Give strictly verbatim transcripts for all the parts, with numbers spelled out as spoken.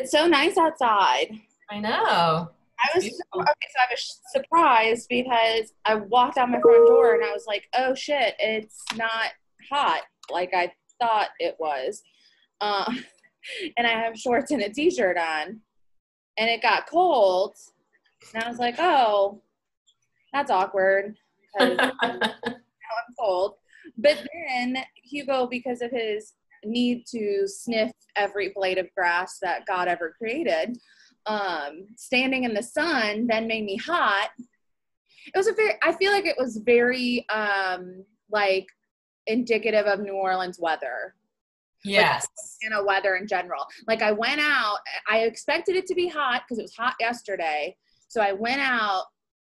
it's so nice outside. I know. I was so, okay, so I was surprised because I walked out my front door and I was like, oh shit, it's not hot like I thought it was. Uh, and I have shorts and a t-shirt on. And it got cold. And I was like, oh, that's awkward. Because now I'm cold. But then Hugo, because of his need to sniff every blade of grass that God ever created, um, standing in the sun then made me hot. It was a very, I feel like it was very, um, like, indicative of New Orleans weather. Yes. Like, you know, weather in general. Like, I went out, I expected it to be hot because it was hot yesterday. So I went out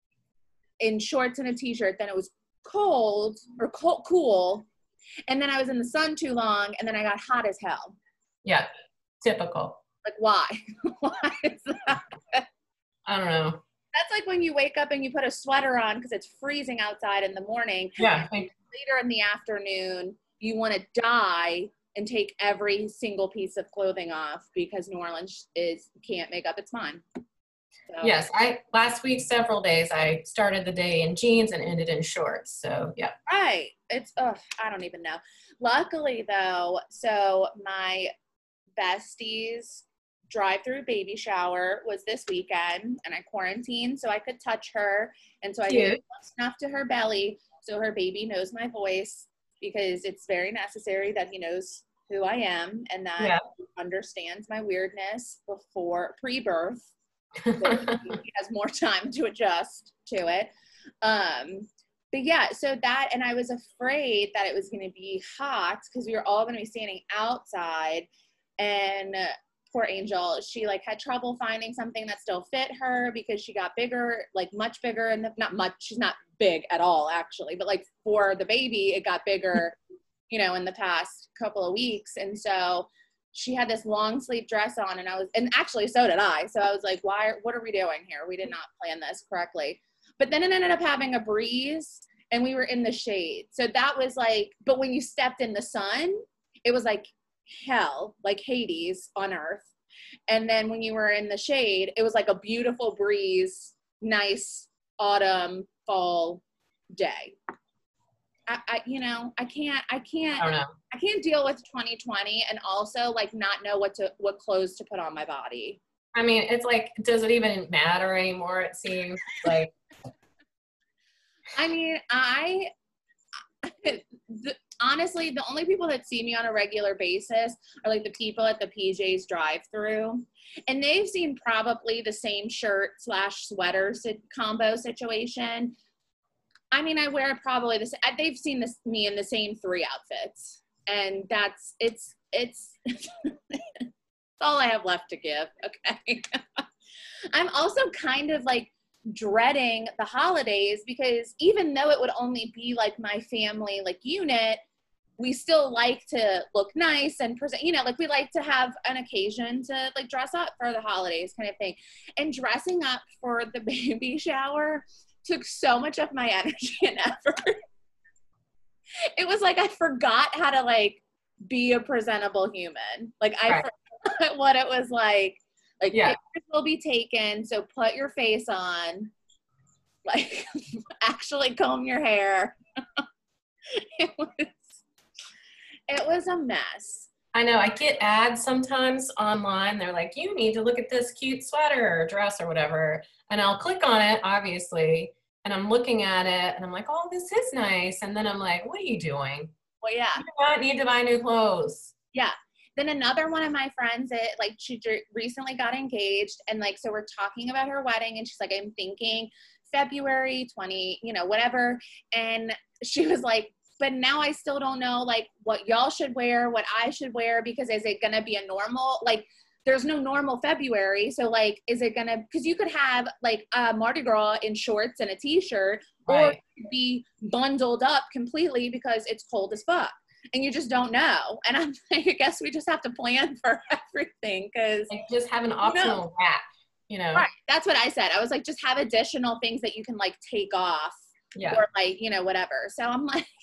in shorts and a t-shirt, then it was cold or cold, cool. And then I was in the sun too long and then I got hot as hell. Yeah. Typical. Like, why? Why is that? I don't know. That's like when you wake up and you put a sweater on because it's freezing outside in the morning. Yeah. Later in the afternoon, you want to die and take every single piece of clothing off because New Orleans is can't make up its mind. So. Yes, I last week several days I started the day in jeans and ended in shorts. So yeah. Right. It's ugh, I don't even know. Luckily though, so my bestie's drive-through baby shower was this weekend and I quarantined so I could touch her, and so I Cute. did snuff to her belly so her baby knows my voice because it's very necessary that he knows who I am and that yeah. he understands my weirdness before pre-birth. So he has more time to adjust to it. Um, but yeah, so that, and I was afraid that it was going to be hot because we were all going to be standing outside, and uh, poor Angel, she like had trouble finding something that still fit her because she got bigger, like much bigger, and not much, she's not big at all actually, but like for the baby, it got bigger, you know, in the past couple of weeks. And so she had this long sleeve dress on, and I was, and actually so did I. So I was like, why, what are we doing here? We did not plan this correctly. But then it ended up having a breeze and we were in the shade. So that was like, but when you stepped in the sun, it was like hell, like Hades on earth. And then when you were in the shade, it was like a beautiful breeze, nice autumn, fall day. I, I, you know, I can't, I can't, I don't know. I can't deal with twenty twenty and also like not know what to, what clothes to put on my body. I mean, it's like, does it even matter anymore? It seems like. I mean, I, the, honestly, the only people that see me on a regular basis are like the people at the P J's drive-through, and they've seen probably the same shirt slash sweater sit- combo situation. I mean, I wear probably this. They've seen this me in the same three outfits, and that's it's it's. It's all I have left to give. Okay, I'm also kind of like dreading the holidays because even though it would only be like my family like unit, we still like to look nice and present, you know, like we like to have an occasion to like dress up for the holidays kind of thing. And dressing up for the baby shower took so much of my energy and effort. It was like I forgot how to like be a presentable human. Like I right. forgot what it was like. Like yeah. pictures will be taken, so put your face on. Like actually comb your hair. It was it was a mess. I know. I get ads sometimes online. They're like, you need to look at this cute sweater or dress or whatever. And I'll click on it, obviously. And I'm looking at it and I'm like, oh, this is nice. And then I'm like, what are you doing? Well, yeah. You do not need to buy new clothes. Yeah. Then another one of my friends, it, like she recently got engaged, and like, so we're talking about her wedding, and she's like, I'm thinking February twentieth, you know, whatever. And she was like, but now I still don't know like what y'all should wear, what I should wear, because is it going to be a normal, like there's no normal February. So like, is it going to, cause you could have like a Mardi Gras in shorts and a t-shirt, right. Or be bundled up completely because it's cold as fuck. And you just don't know. And I'm like, I guess we just have to plan for everything because like just have an optional you know. rack, you know. Right. That's what I said. I was like, just have additional things that you can like take off. Yeah. Or like, you know, whatever. So I'm like,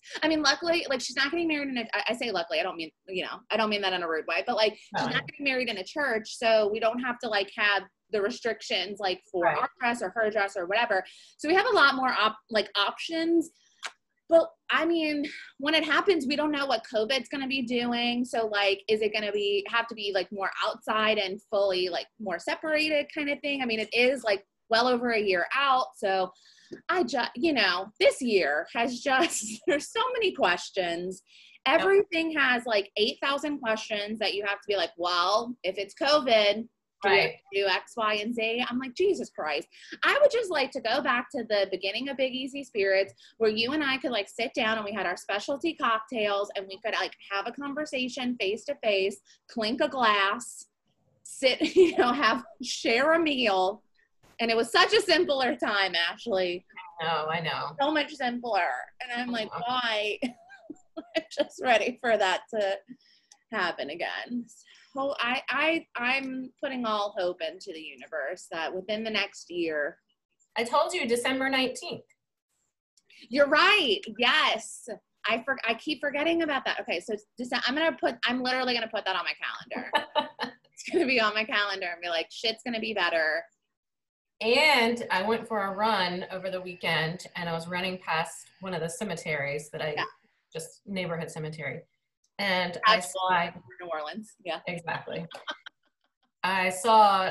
I mean, luckily, like she's not getting married in a, I, I say luckily, I don't mean, you know, I don't mean that in a rude way, but like she's not getting married in a church. So we don't have to like have the restrictions like for right. our dress or her dress or whatever. So we have a lot more op- like options. But I mean, when it happens, we don't know what COVID's going to be doing. So like, is it going to be, have to be like more outside and fully like more separated kind of thing? I mean, it is like well over a year out. So I just, you know, this year has just, there's so many questions. Everything yep. has like eight thousand questions that you have to be like, well, if it's COVID, do right. we have to do X, Y, and Z? I'm like, Jesus Christ. I would just like to go back to the beginning of Big Easy Spirits where you and I could like sit down and we had our specialty cocktails and we could like have a conversation face to face, clink a glass, sit, you know, have, share a meal. And it was such a simpler time, Ashley. No, I know. So much simpler. And I'm like, why? I'm just ready for that to happen again. So I, I, I'm putting all hope into the universe that within the next year. I told you December nineteenth. You're right. Yes. I for, I keep forgetting about that. Okay. So December, I'm going to put, I'm literally going to put that on my calendar. It's going to be on my calendar and be like, shit's going to be better. And I went for a run over the weekend and I was running past one of the cemeteries that I, yeah. just neighborhood cemetery. And I saw New Orleans. Yeah, exactly. I saw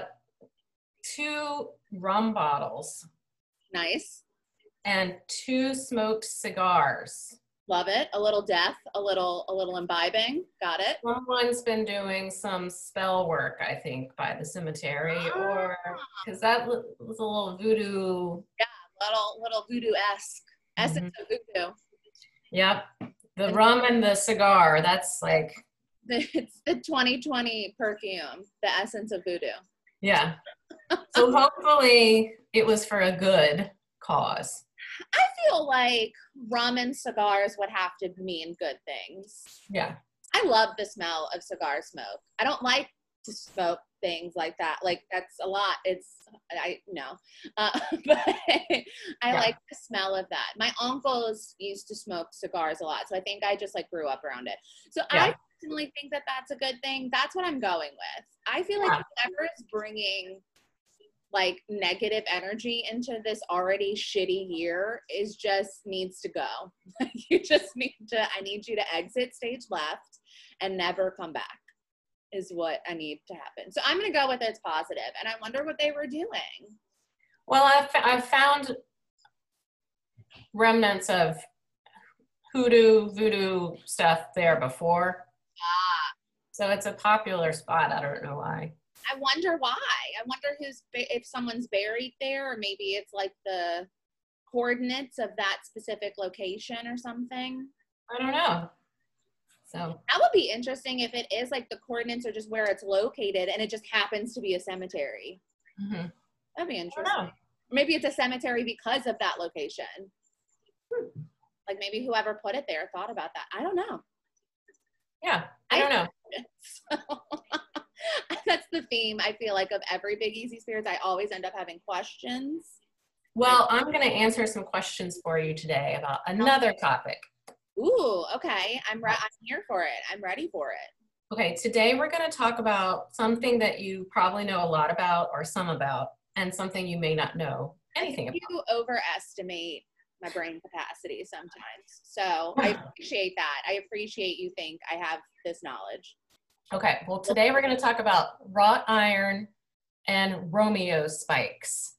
two rum bottles. Nice. And two smoked cigars. Love it. A little death, a little, a little imbibing. Got it. Someone's been doing some spell work, I think, by the cemetery, ah. or because that was a little voodoo. Yeah, little, little voodoo-esque mm-hmm. essence of voodoo. Yep. The rum and the cigar, that's like. It's the twenty twenty perfume, the essence of voodoo. Yeah. So hopefully it was for a good cause. I feel like rum and cigars would have to mean good things. Yeah. I love the smell of cigar smoke. I don't like to smoke things like that. Like that's a lot. It's, I know, uh, but I yeah. like the smell of that. My uncles used to smoke cigars a lot. So I think I just like grew up around it. So yeah. I personally think that that's a good thing. That's what I'm going with. I feel like yeah. whoever is bringing like negative energy into this already shitty year is just needs to go. You just need to, I need you to exit stage left and never come back is what I need to happen. So I'm going to go with it's positive. And I wonder what they were doing. Well, I've, I've found remnants of hoodoo, voodoo stuff there before. Ah. So it's a popular spot. I don't know why. I wonder why. I wonder who's, if someone's buried there, or maybe it's like the coordinates of that specific location or something. I don't know. So that would be interesting if it is like the coordinates are just where it's located and it just happens to be a cemetery. Mm-hmm. That'd be interesting. Maybe it's a cemetery because of that location. Hmm. Like maybe whoever put it there thought about that. I don't know. Yeah, I don't know. So, that's the theme, I feel like, of every Big Easy Spirits. I always end up having questions. Well, I'm going to answer some questions for you today about another okay. topic. Ooh, okay. I'm re- I'm here for it. I'm ready for it. Okay, today we're going to talk about something that you probably know a lot about or some about, and something you may not know anything about. You overestimate my brain capacity sometimes. So I appreciate that. I appreciate you think I have this knowledge. Okay, well today we're going to talk about wrought iron and Romeo spikes.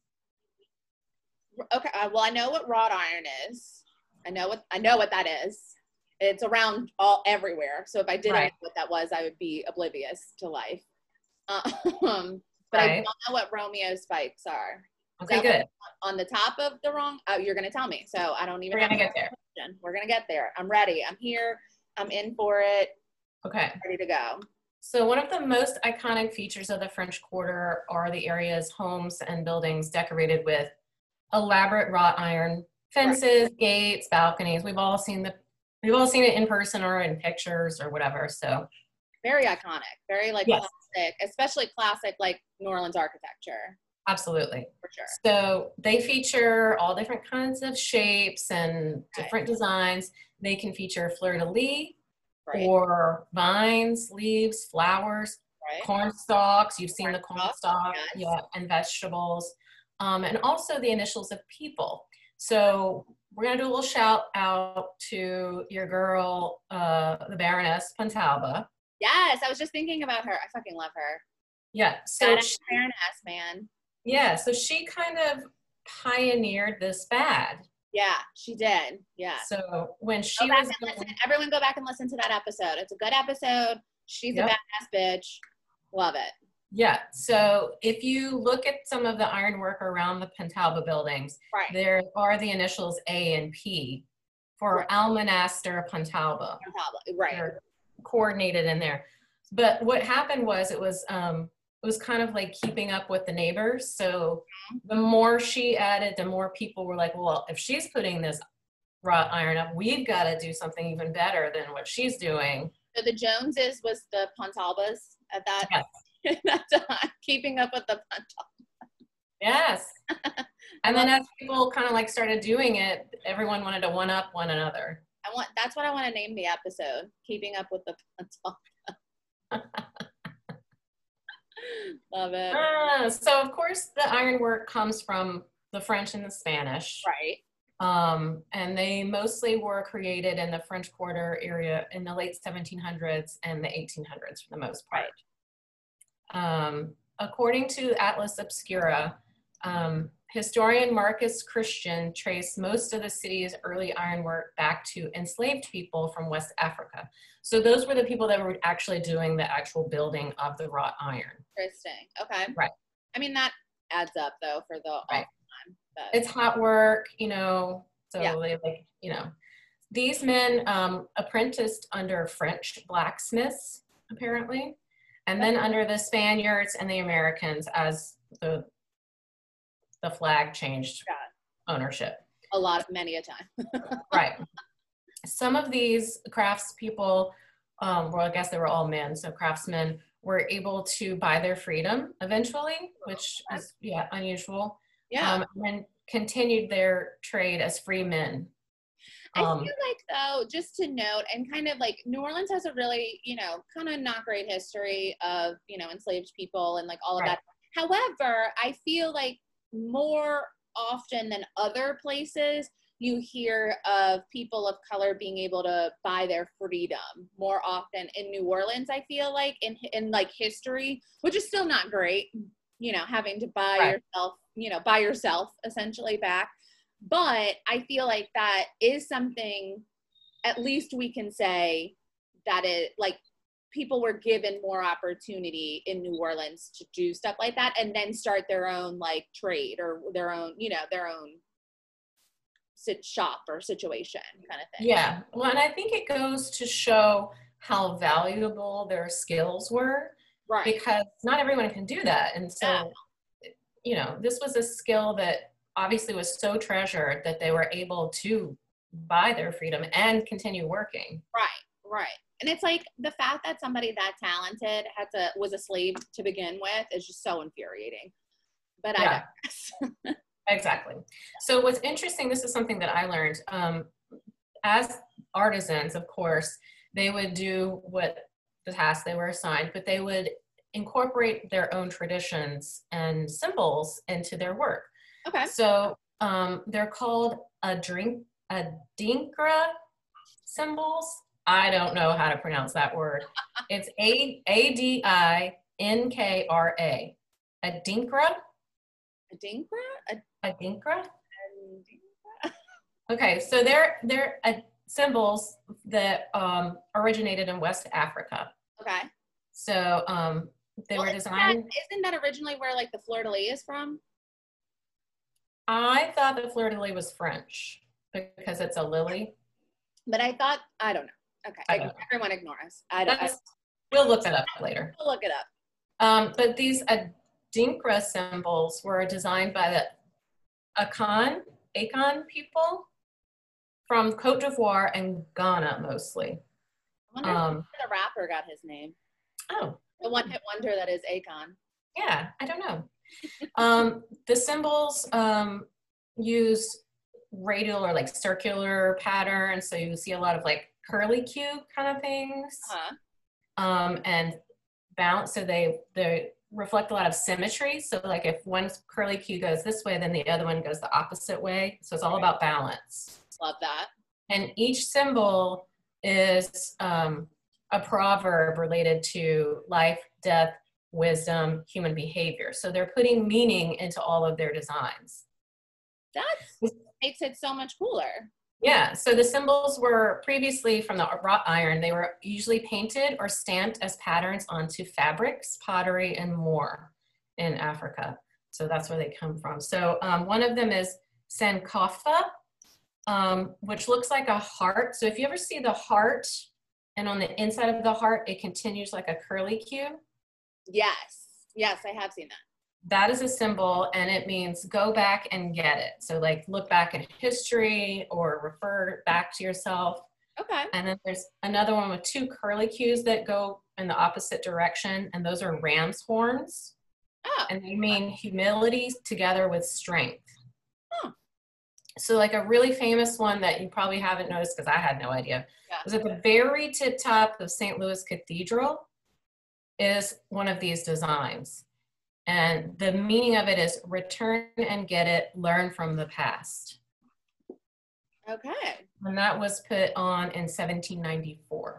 Okay, uh, well I know what wrought iron is. I know what I know what that is. It's around all everywhere. So if I didn't right. know what that was, I would be oblivious to life. Um, but right. I don't know what Romeo spikes are. Okay, good. On the top of the wrong, oh, you're going to tell me. So I don't even. We're going to get there. Question. We're going to get there. I'm ready. I'm here. I'm in for it. Okay. I'm ready to go. So one of the most iconic features of the French Quarter are the area's homes and buildings decorated with elaborate wrought iron fences, right. gates, balconies. We've all seen the, we've all seen it in person or in pictures or whatever. So very iconic, very like yes. classic, especially classic like New Orleans architecture. Absolutely. For sure. So they feature all different kinds of shapes and different right. designs. They can feature fleur-de-lis, Right. or vines, leaves, flowers, Right. corn stalks. You've seen Corn the corn stalks, stalk, yes. yeah, and vegetables, um, and also the initials of people. So we're gonna do a little shout out to your girl, uh, the Baroness Pontalba. Yes, I was just thinking about her. I fucking love her. Yeah, so Badass she, Baroness, man. yeah, so she kind of pioneered this fad. Yeah, she did. Yeah. So when Go she back was and listen. doing, Everyone go back and listen to that episode. It's a good episode. She's yep. a badass bitch. Love it. Yeah, so if you look at some of the ironwork around the Pontalba buildings, Right. there are the initials A and P for Right. Almonaster Pontalba. Pontalba, right. They're coordinated in there. But what happened was it was um, it was kind of like keeping up with the neighbors. So the more she added, the more people were like, well, if she's putting this wrought iron up, we've got to do something even better than what she's doing. So the Joneses was the Pontalbas at that, Yes. that time, keeping up with the Pontalba. Yes. And then as people kind of like started doing it, everyone wanted to one up one another. I want, that's what I want to name the episode, Keeping Up with the Pontalba. Love it. Uh, so of course the ironwork comes from the French and the Spanish. Right. Um, and they mostly were created in the French Quarter area in the late seventeen hundreds and the eighteen hundreds for the most part. Right. Um, according to Atlas Obscura, um, historian Marcus Christian traced most of the city's early ironwork back to enslaved people from West Africa. So those were the people that were actually doing the actual building of the wrought iron. Interesting. Okay. Right. I mean, that adds up though for the right. time. But. It's hot work, you know, so yeah. they like, you know, these men um, apprenticed under French blacksmiths, apparently, and then under the Spaniards and the Americans as the the flag changed yeah. ownership. A lot of, many a time. Right. Some of these craftspeople, um, well, I guess they were all men, so craftsmen were able to buy their freedom eventually, which is, yeah, unusual. Yeah. Um, and continued their trade as free men. Um, I feel like, though, just to note, and kind of like New Orleans has a really, you know, kind of not great history of, you know, enslaved people and like all of right. that. However, I feel like more often than other places, you hear of people of color being able to buy their freedom more often in New Orleans, I feel like, in, in like history, which is still not great, you know, having to buy right. yourself, you know, buy yourself essentially back. But I feel like that is something, at least we can say that it, like, people were given more opportunity in New Orleans to do stuff like that and then start their own, like, trade or their own, you know, their own sit shop or situation kind of thing. Yeah. Well, and I think it goes to show how valuable their skills were. Right. Because not everyone can do that. And so, yeah. you know, this was a skill that obviously was so treasured that they were able to buy their freedom and continue working. Right, right. And it's like the fact that somebody that talented had to was a slave to begin with is just so infuriating. But yeah. I digress. Exactly. So what's interesting, this is something that I learned. Um, as artisans, of course, they would do what the task they were assigned, but they would incorporate their own traditions and symbols into their work. Okay. So um, they're called a drink, a dinkra symbols. I don't know how to pronounce that word. It's A A D I N K R A. A dinkra. A dinkra. A, a dinkra. a dinkra. Okay, so they're they're uh, symbols that um, originated in West Africa. Okay. So um, they well, were designed. Isn't that, isn't that originally where like the fleur-de-lis is from? I thought the fleur-de-lis was French because it's a lily. But I thought, I don't know. Okay, I don't everyone know. ignore us. I don't. I, we'll look that up later. We'll look it up. Um, but these Adinkra symbols were designed by the Akan, Akan people from Cote d'Ivoire and Ghana mostly. I wonder um, if the rapper got his name. Oh. The one-hit wonder that is Akon. Yeah, I don't know. um, the symbols um, use radial or like circular pattern. So you see a lot of like curly Q kind of things. Uh-huh. Um, and balance. So they, they reflect a lot of symmetry. So like if one curly Q goes this way, then the other one goes the opposite way. So it's all about balance. Love that. And each symbol is um, a proverb related to life, death, wisdom, human behavior. So they're putting meaning into all of their designs. That makes it so much cooler. Yeah, so the symbols were previously from the wrought iron. They were usually painted or stamped as patterns onto fabrics, pottery, and more in Africa. So that's where they come from. So um, one of them is Sankofa, um, which looks like a heart. So if you ever see the heart, and on the inside of the heart, it continues like a curly Q. Yes, yes, I have seen that. That is a symbol, and it means go back and get it. So like look back in history or refer back to yourself. Okay. And then there's another one with two curly Qs that go in the opposite direction, and those are ram's horns. Oh. And they mean humility together with strength. Huh. So like a really famous one that you probably haven't noticed because I had no idea, yeah. was at the very tip top of Saint Louis Cathedral is one of these designs. And the meaning of it is return and get it, learn from the past. Okay. And that was put on in seventeen ninety-four.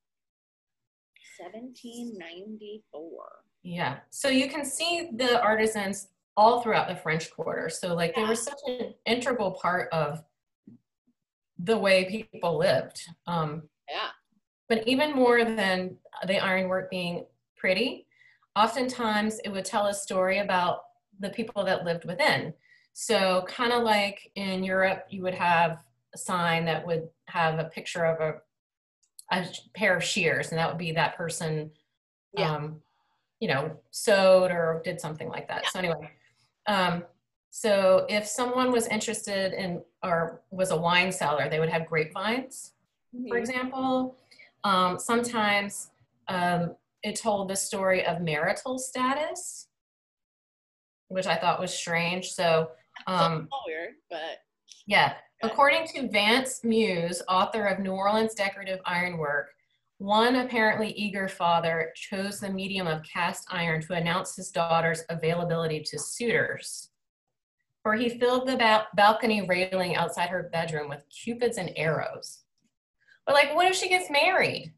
seventeen ninety-four. Yeah. So you can see the artisans all throughout the French Quarter. So like they were such an integral part of the way people lived. Um, yeah. But even more than the ironwork being pretty, oftentimes it would tell a story about the people that lived within. So kind of like in Europe, you would have a sign that would have a picture of a, a pair of shears, and that would be that person, yeah. um, you know, sewed or did something like that. Yeah. So anyway, um, so if someone was interested in, or was a wine cellar, they would have grapevines, mm-hmm. for example. Um, sometimes, um, it told the story of marital status, which I thought was strange. So, um, so weird, but yeah. According to Vance Muse, author of New Orleans Decorative Ironwork, one apparently eager father chose the medium of cast iron to announce his daughter's availability to suitors. For he filled the ba- balcony railing outside her bedroom with cupids and arrows. But like, what if she gets married?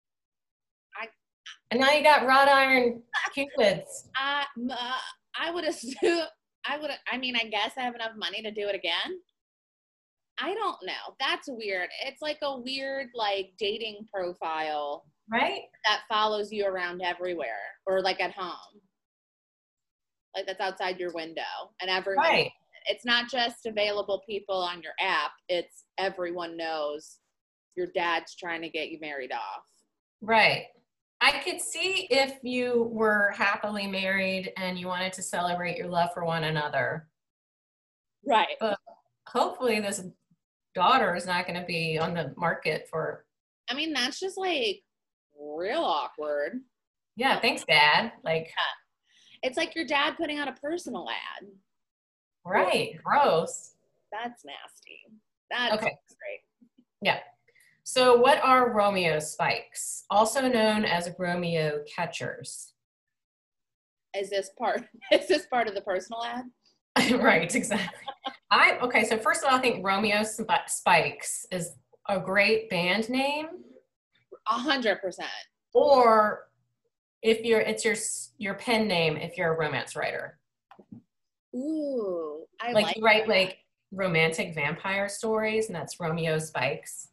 And now you got wrought iron cupids. I, uh, I would assume, I would, I mean, I guess I have enough money to do it again. I don't know. That's weird. It's like a weird, like, dating profile. Right? That follows you around everywhere, or like at home. Like that's outside your window. And everyone, right. It's not just available people on your app. It's everyone knows your dad's trying to get you married off. Right. I could see if you were happily married and you wanted to celebrate your love for one another. Right. But hopefully this daughter is not going to be on the market for... I mean, that's just like real awkward. Yeah, thanks, Dad. Like, yeah. It's like your dad putting out a personal ad. Right. Gross. That's nasty. That's okay. great. Yeah. So what are Romeo spikes, also known as Romeo catchers? Is this part, is this part of the personal ad? Right, exactly. I okay, so first of all, I think Romeo Spikes is a great band name. A hundred percent. Or if you're, it's your your pen name if you're a romance writer. Ooh, I like, like you write that. like romantic vampire stories, and that's Romeo Spikes.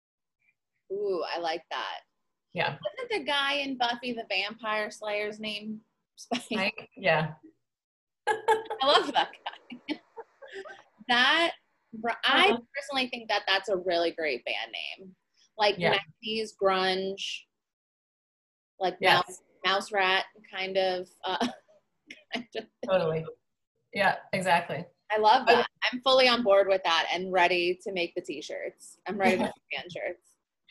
Ooh, I like that. Yeah. Wasn't the guy in Buffy the Vampire Slayer's name Spike? Spike? Yeah. I love that guy. That, I uh-huh. personally think that that's a really great band name. Like yeah. nineties grunge, like yes. mouse, mouse rat kind of, uh, kind of. Totally. Yeah, exactly. I love that. I'm fully on board with that and ready to make the t-shirts. I'm ready to make band shirts.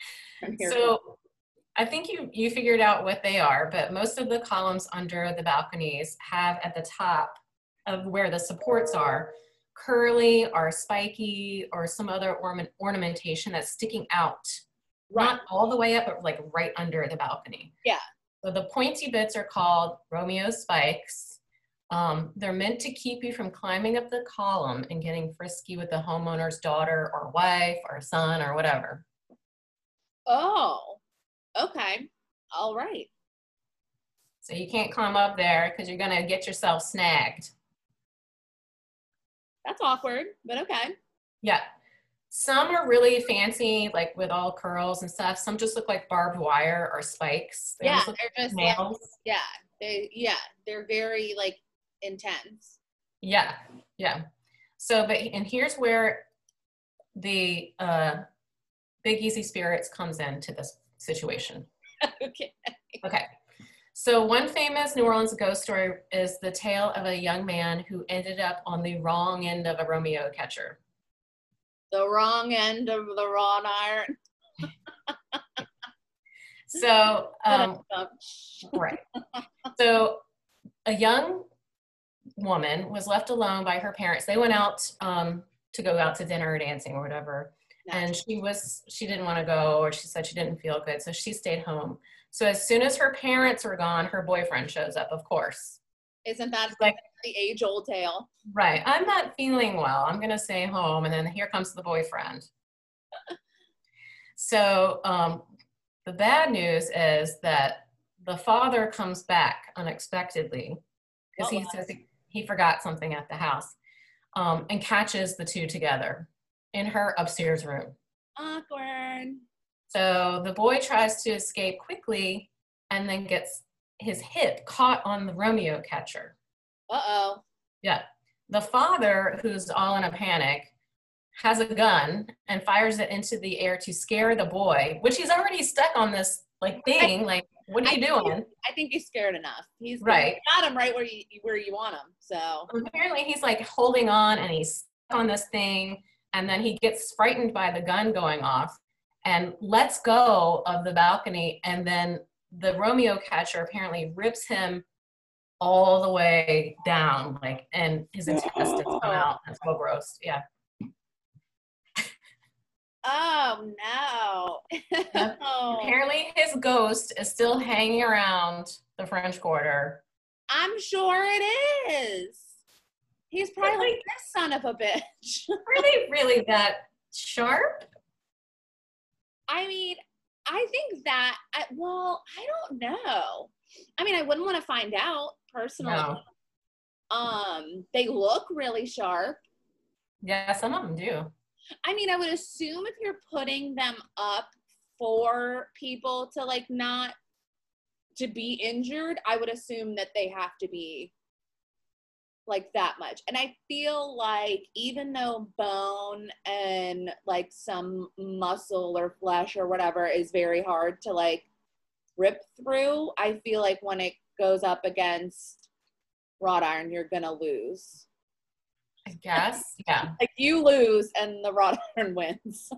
So I think you, you figured out what they are, but most of the columns under the balconies have at the top of where the supports are curly or spiky or some other ornament ornamentation that's sticking out. Right. Not all the way up, but like right under the balcony. Yeah. So the pointy bits are called Romeo spikes. Um, they're meant to keep you from climbing up the column and getting frisky with the homeowner's daughter or wife or son or whatever. Oh, okay. All right. So you can't climb up there because you're going to get yourself snagged. That's awkward, but okay. Yeah. Some are really fancy, like with all curls and stuff. Some just look like barbed wire or spikes. They yeah, they're like just nails. like, yeah, they, yeah, they're very like intense. Yeah, yeah. So, but, and here's where the uh, Big Easy Spirits comes into this situation. Okay. Okay. So one famous New Orleans ghost story is the tale of a young man who ended up on the wrong end of a Romeo catcher. The wrong end of the wrought iron. So, um, right. So a young woman was left alone by her parents. They went out um, to go out to dinner or dancing or whatever. Naturally. And she was, she didn't want to go, or she said she didn't feel good. So she stayed home. So as soon as her parents were gone, her boyfriend shows up, of course. Isn't that like the age old tale? Right. I'm not feeling well. I'm going to stay home. And then here comes the boyfriend. So um, the bad news is that the father comes back unexpectedly because he says he, he forgot something at the house um, and catches the two together in her upstairs room. Awkward. So the boy tries to escape quickly and then gets his hip caught on the Romeo catcher. Uh-oh. Yeah. The father, who's all in a panic, has a gun and fires it into the air to scare the boy, which he's already stuck on this like thing. Like, what are you I doing? Think, I think he's scared enough. He's right. got him right where you where you want him. So apparently he's like holding on and he's stuck on this thing, and then he gets frightened by the gun going off and lets go of the balcony, and then the Romeo catcher apparently rips him all the way down, like, and his intestines come out. That's so gross. Yeah. Oh no. Yep. Apparently his ghost is still hanging around the French Quarter. I'm sure it is. He's probably like, this son of a bitch. Are they really that sharp? I mean, I think that, I, well, I don't know. I mean, I wouldn't want to find out personally. No. Um, they look really sharp. Yeah, some of them do. I mean, I would assume if you're putting them up for people to like not to be injured, I would assume that they have to be like that much. And I feel like even though bone and like some muscle or flesh or whatever is very hard to like rip through, I feel like when it goes up against wrought iron, you're gonna lose. I guess, yeah. Like you lose and the wrought iron wins.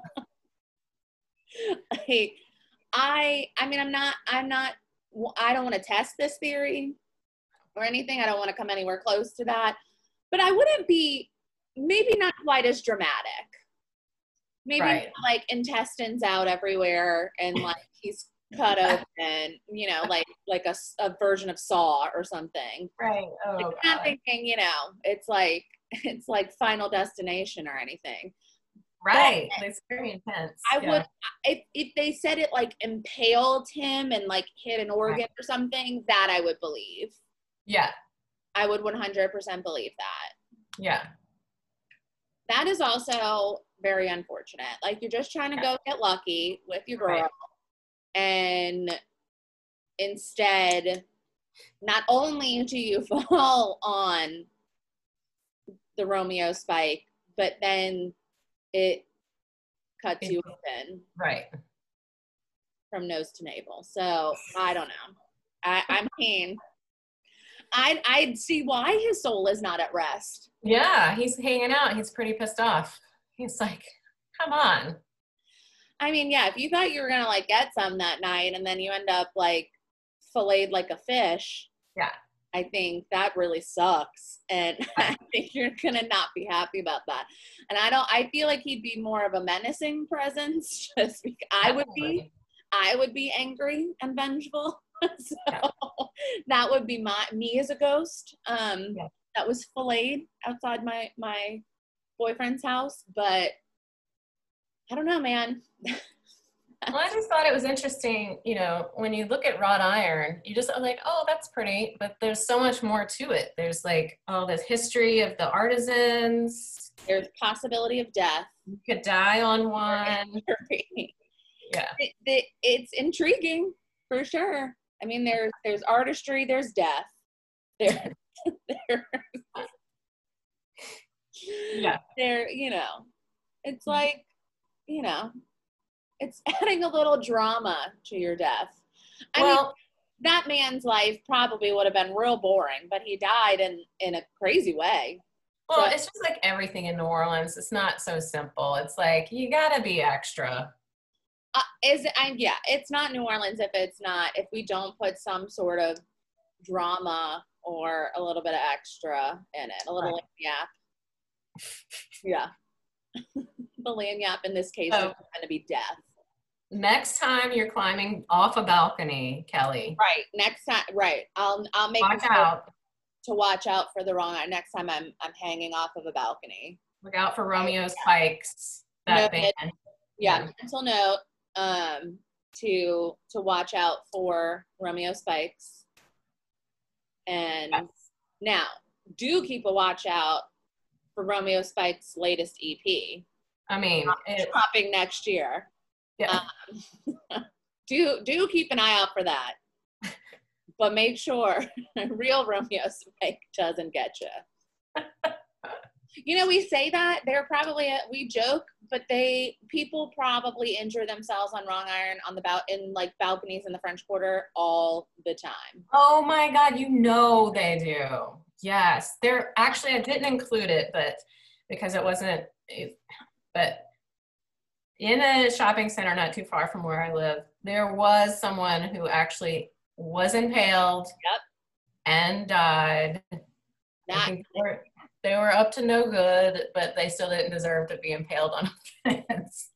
Like I, I mean, I'm not, I'm not, I don't want to test this theory or anything. I don't want to come anywhere close to that, but I wouldn't be, maybe not quite as dramatic. Maybe right. like intestines out everywhere and like he's cut open, you know, like like a, a version of Saw or something. Right. Oh, like, I'm not thinking, you know, it's like it's like Final Destination or anything. Right. But it's very intense. I yeah. would if if they said it like impaled him and like hit an organ right. or something, that I would believe. Yeah. I would one hundred percent believe that. Yeah. That is also very unfortunate. Like you're just trying to yeah. go get lucky with your girl. Right. And instead, not only do you fall on the Romeo spike, but then it cuts it, you open. Right. From nose to navel. So, I don't know. I, I mean, I'd, I'd see why his soul is not at rest. Yeah, he's hanging out. He's pretty pissed off. He's like, come on. I mean, yeah, if you thought you were going to, like, get some that night and then you end up, like, filleted like a fish. Yeah. I think that really sucks. And I think you're going to not be happy about that. And I don't, I feel like he'd be more of a menacing presence just because I would be, I would be angry and vengeful. So yeah. That would be my, me as a ghost. Um, yeah. That was filleted outside my, my boyfriend's house, but I don't know, man. Well, I just thought it was interesting, you know, when you look at wrought iron, you just are like, oh, that's pretty, but there's so much more to it. There's like all this history of the artisans. There's possibility of death. You could die on one. Yeah. It, it, it's intriguing for sure. I mean, there's, there's artistry, there's death. There, there. Yeah. There, you know, it's like, you know, it's adding a little drama to your death. I well, mean, that man's life probably would have been real boring, but he died in, in a crazy way. Well, so, it's just like everything in New Orleans. It's not so simple. It's like, you gotta be extra. Uh, is it, I, yeah, it's not New Orleans if it's not, if we don't put some sort of drama or a little bit of extra in it, a little right. Yap. Yeah. The lanyap in this case so, is going to be death. Next time you're climbing off a balcony, Kelly. Right. Next time. Right. I'll I'll make watch out to watch out for the wrong. Next time I'm I'm hanging off of a balcony. Look out for Romeo Spikes. That band. Yeah. yeah. Mental note. Um. To to watch out for Romeo Spikes. And yes. Now do keep a watch out for Romeo Spike's latest E P. I mean, it's dropping next year. Yeah. Um, do do keep an eye out for that, but make sure real Romeo Spike doesn't get you. You know, we say that they're probably we joke, but they people probably injure themselves on wrought iron on the bal- in like balconies in the French Quarter all the time. Oh my God, you know they do. Yes, they're actually I didn't include it, but because it wasn't. It, but in a shopping center not too far from where I live, there was someone who actually was impaled yep. and died. I think they were, they were up to no good, but they still didn't deserve to be impaled on a fence.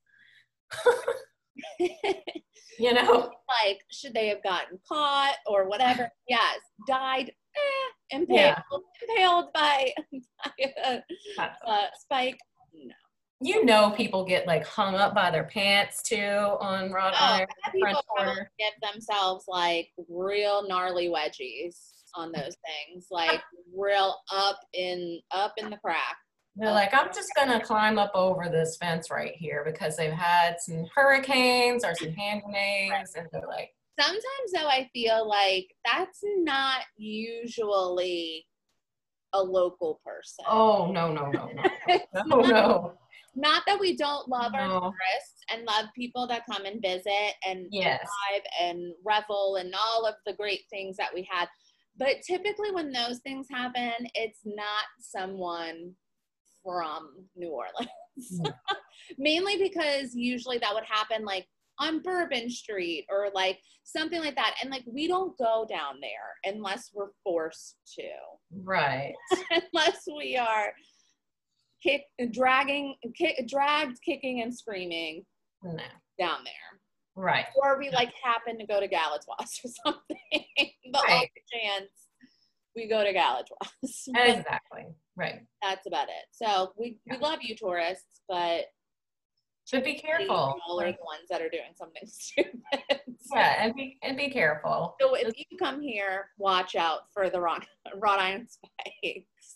You know? Like, should they have gotten caught or whatever? Yes. Died, eh, impaled, yeah. impaled by, by a, a spike. No. You know, people get like hung up by their pants too on wrought oh, iron. People probably give themselves like real gnarly wedgies on those things, like real up in up in the crack. They're like, I'm just gonna climb up over this fence right here because they've had some hurricanes or some hand grenades, right. And they're like. Sometimes though, I feel like that's not usually a local person. Oh no no no no no no. Not that we don't love no. our tourists and love people that come and visit and yes. drive and revel and all of the great things that we had. But typically when those things happen, it's not someone from New Orleans. Mm. Mainly because usually that would happen like on Bourbon Street or like something like that. And like, we don't go down there unless we're forced to. Right. Unless we are kick, dragging, kick, dragged, kicking and screaming no. down there. Right. Or we like happen to go to Galatoire's or something. The right. off chance we go to Galatoire's. Exactly. Right. That's about it. So we, yeah. we love you tourists, but But be careful. All are the ones that are doing something stupid. Yeah, and be and be careful. So if you come here, watch out for the wrought, wrought iron spikes.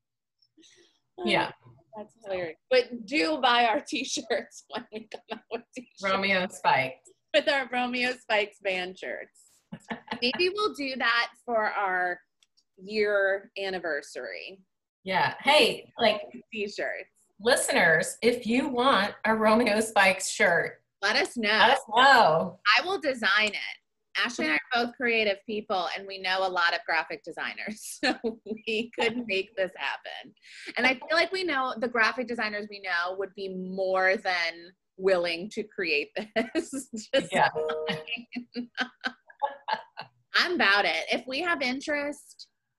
Yeah. That's hilarious. But do buy our t-shirts when we come out with t-shirts. Romeo Spikes. With our Romeo Spikes band shirts. Maybe we'll do that for our year anniversary. Yeah. Hey, like t-shirts. Listeners, if you want a Romeo Spikes shirt, let us know. Let us know. I will design it. Ashley and I are both creative people, and we know a lot of graphic designers, so we could make this happen. And I feel like we know the graphic designers we know would be more than willing to create this. Just yeah. I'm about it. If we have interest,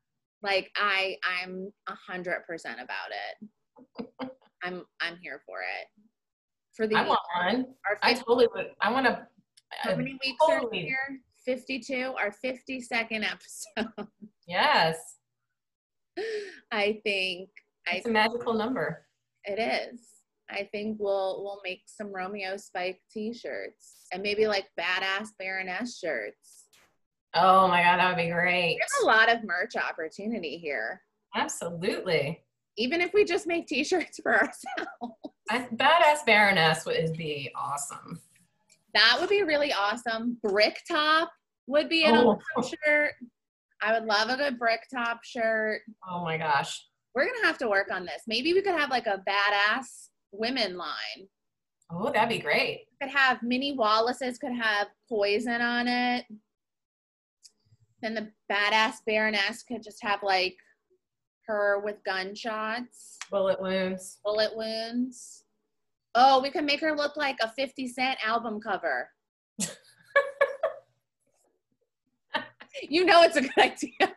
Like I, I'm a hundred percent about it. I'm, I'm here for it. For the, I want one. our I fifty, totally would. I want to. how many weeks are here? fifty-two, our fifty-second episode. Yes. I think it's I, a magical number. It is. I think we'll we'll make some Romeo Spike t-shirts and maybe like badass Baroness shirts. Oh my God, that would be great. There's a lot of merch opportunity here. Absolutely. Even if we just make t-shirts for ourselves. I, badass Baroness would be awesome. That would be really awesome. Brick top would be an oh. awesome shirt. I would love a good brick top shirt. Oh my gosh. We're going to have to work on this. Maybe we could have like a badass women line. Oh, that'd be great. Could have Minnie Wallace's could have poison on it. Then the badass Baroness could just have like her with gunshots. Bullet wounds. Bullet wounds. Oh, we could make her look like a fifty cent album cover. You know it's a good idea.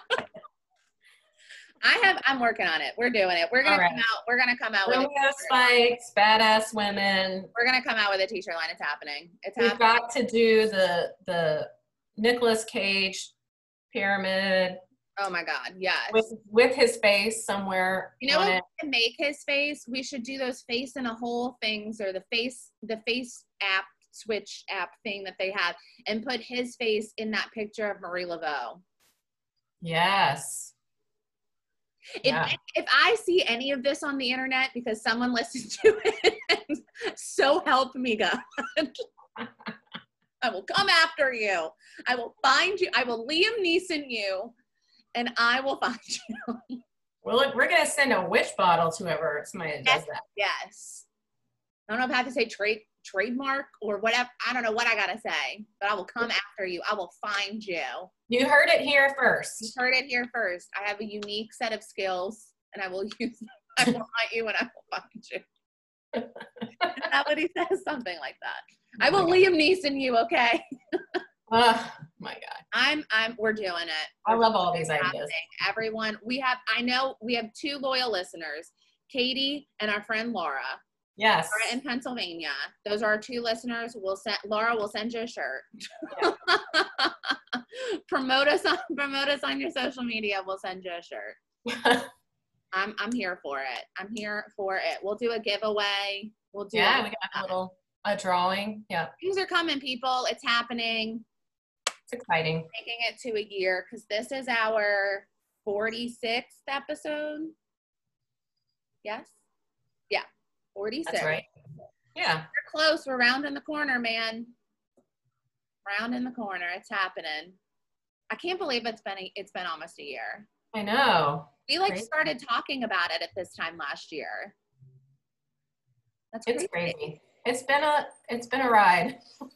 I have, I'm working on it. We're doing it. We're going right. to come out. We're going to come out Romeo with a Spikes, badass women. We're going to come out with a t-shirt line. It's happening. It's We've happening. got to do the, the Nicolas Cage pyramid. Oh my God. Yes. With, with his face somewhere. You know on what? it. To make his face, we should do those face in a hole things or the face, the face app, Switch app thing that they have and put his face in that picture of Marie Laveau. Yes. If, yeah. if I see any of this on the internet because someone listened to it, so help me God. I will come after you. I will find you. I will Liam Neeson you and I will find you. Well, look, we're going to send a witch bottle to whoever somebody that yes, does that. Yes. I don't know if I have to say trade trademark or whatever. I don't know what I got to say, but I will come after you. I will find you. You heard it here first. You heard it here first. I have a unique set of skills and I will use them. I will find you and I will find you. Is that what he says? Something like that. I will Liam Neeson you, okay? Oh my God. I'm, I'm, we're doing it. I love all these Happening. ideas. Everyone, we have, I know we have two loyal listeners, Katie and our friend Laura. Yes. Laura in Pennsylvania. Those are our two listeners. We'll send Laura will send you a shirt. Yeah. promote us on promote us on your social media. We'll send you a shirt. I'm I'm here for it. I'm here for it. We'll do a giveaway. We'll do Yeah, a, we got a little a drawing. Yeah. Things are coming, people. It's happening. It's exciting. Making it to a year because this is our forty-sixth episode. Yes? Yeah. forty-six. That's right. Yeah. We're close. We're rounding the corner, man. Rounding the corner. It's happening. I can't believe it's been a, it's been almost a year. I know. We like crazy. started talking about it at this time last year. That's crazy. It's crazy. It's been a it's been a ride.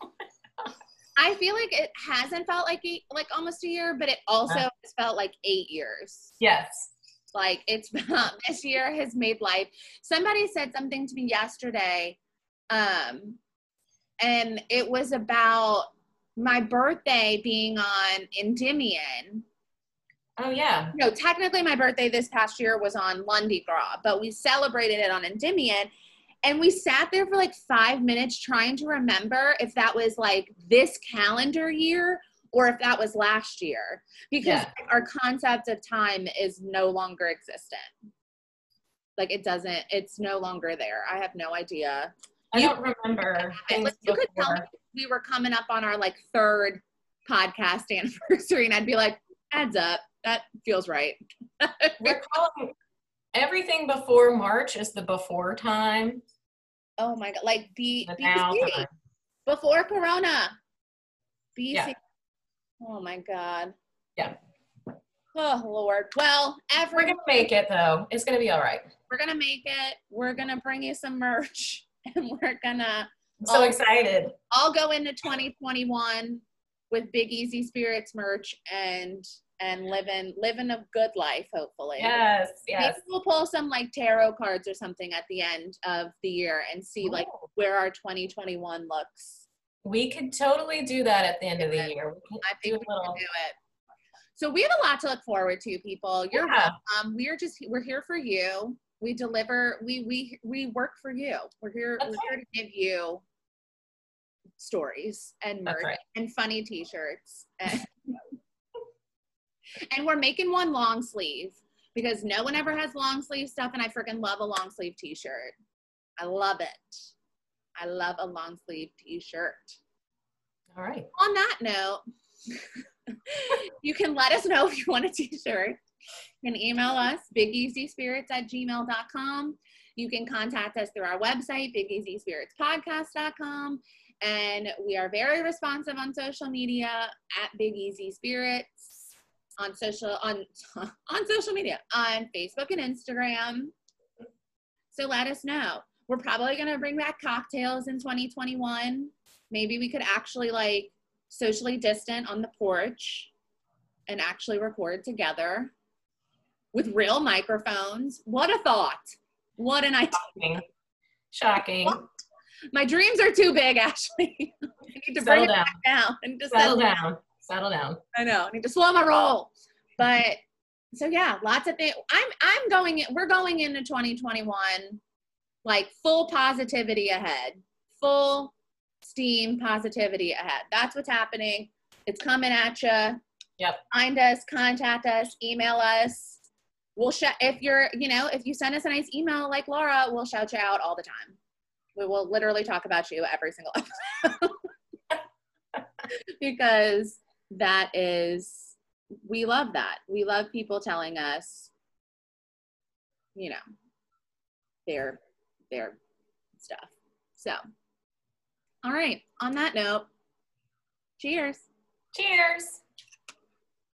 I feel like it hasn't felt like a, like almost a year, but it also uh, has felt like eight years. Yes. Like it's this year has made life. Somebody said something to me yesterday, um, and it was about my birthday being on Endymion. Oh yeah. No, technically my birthday this past year was on Lundi Gras, but we celebrated it on Endymion. And we sat there for like five minutes trying to remember if that was like this calendar year or if that was last year, because yeah. our concept of time is no longer existent. Like it doesn't, it's no longer there. I have no idea. I you, don't remember. Like, you could tell me we were coming up on our like third podcast anniversary and I'd be like, adds up. That feels right. We're calling everything before March is the before time. Oh my God. Like B, the B C. Before Corona. B C. Yeah. Oh my God. Yeah. Oh Lord. Well, every we're gonna make it though. It's gonna be all right. We're gonna make it. We're gonna bring you some merch, and we're gonna. I'm so all, excited. I'll go into twenty twenty-one with Big Easy Spirits merch and and living living a good life, hopefully. Yes. Yes. Maybe we'll pull some like tarot cards or something at the end of the year and see like Ooh. where our twenty twenty-one looks. We could totally do that at the end of the year. We I think do we little... can do it. So we have a lot to look forward to, people. You're Yeah. welcome. We are just, we're here for you. We deliver, we, we, we work for you. We're here, That's we're right. here to give you stories and merch right. and funny t-shirts. And, and we're making one long sleeve because no one ever has long sleeve stuff. And I freaking love a long sleeve t-shirt. I love it. I love a long sleeve t-shirt. All right. On that note, you can let us know if you want a t-shirt. You can email us, bigeasyspirits at gmail dot com. You can contact us through our website, big easy spirits podcast dot com. And we are very responsive on social media at Big Easy Spirits on social on on social media, on Facebook and Instagram. So let us know. We're probably going to bring back cocktails in twenty twenty-one. Maybe we could actually like socially distant on the porch and actually record together with real microphones. What a thought. What an idea. Shocking. Shocking. My dreams are too big, Ashley. I need to Settle bring it down. back down. And just Settle down. Settle down. I know. I need to slow my roll. But so yeah, lots of things. I'm I'm going in, we're going into twenty twenty-one like full positivity ahead. Full steam positivity ahead. That's what's happening. It's coming at you. Yep. Find us, contact us, email us. We'll shout if you're, you know, if you send us a nice email like Laura, we'll shout you out all the time. We will literally talk about you every single episode. Because that is, we love that. We love people telling us, you know, their, their stuff. So, all right. On that note, cheers. Cheers.